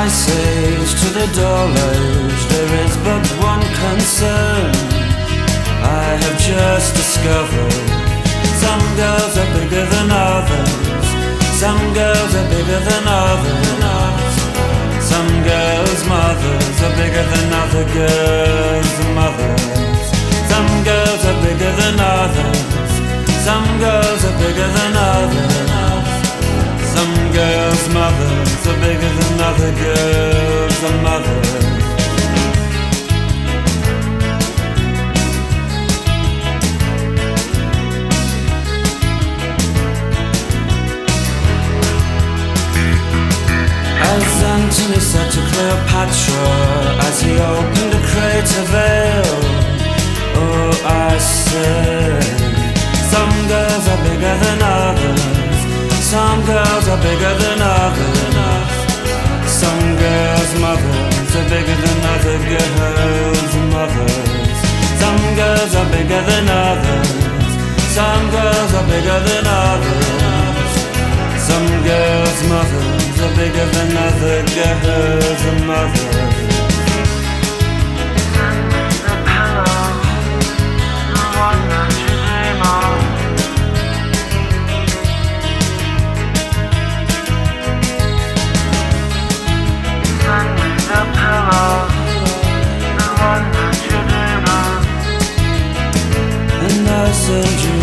Ice Age to the Dull Age, there is but one concern I have just discovered. Some girls are bigger than others. Some girls are bigger than others. Some girls' mothers are bigger than other girls' mothers. Some girls are bigger than others. Some girls are bigger than others. Some girls' mothers are bigger than other girls' mothers. As Antony said to Cleopatra as he opened a crater veil, oh, I said, some girls are bigger than others. Some girls are bigger than others. Some girls' mothers are bigger than other girls' mothers. Some girls are bigger than others. Some girls are bigger than others. Some girls' mothers are bigger than other girls' mothers. And I said